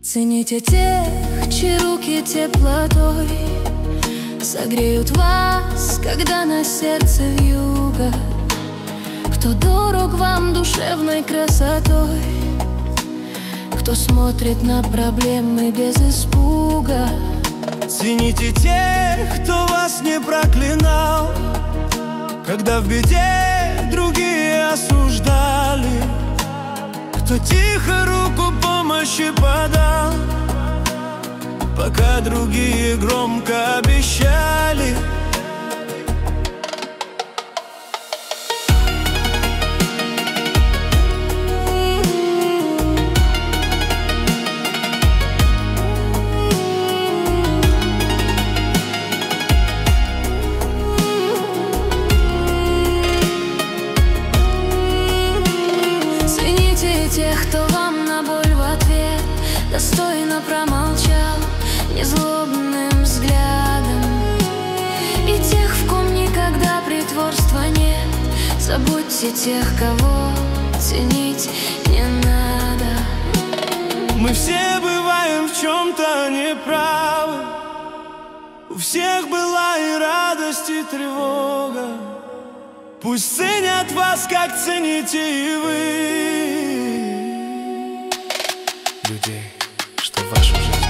Цените тех, чьи руки теплотой согреют вас, когда на сердце вьюга. Кто дорог вам душевной красотой, кто смотрит на проблемы без испуга. Цените тех, кто вас не проклинал, когда в беде другие осуждали, кто тихо руку помощи подал, пока другие громко обещали. Тех, кто вам на боль в ответ достойно промолчал незлобным взглядом, и тех, в ком никогда притворства нет. Забудьте тех, кого ценить не надо. Мы все бываем в чем-то неправы, у всех была и радость, и тревога. Пусть ценят вас, как цените и вы людей, что в вашу жизнь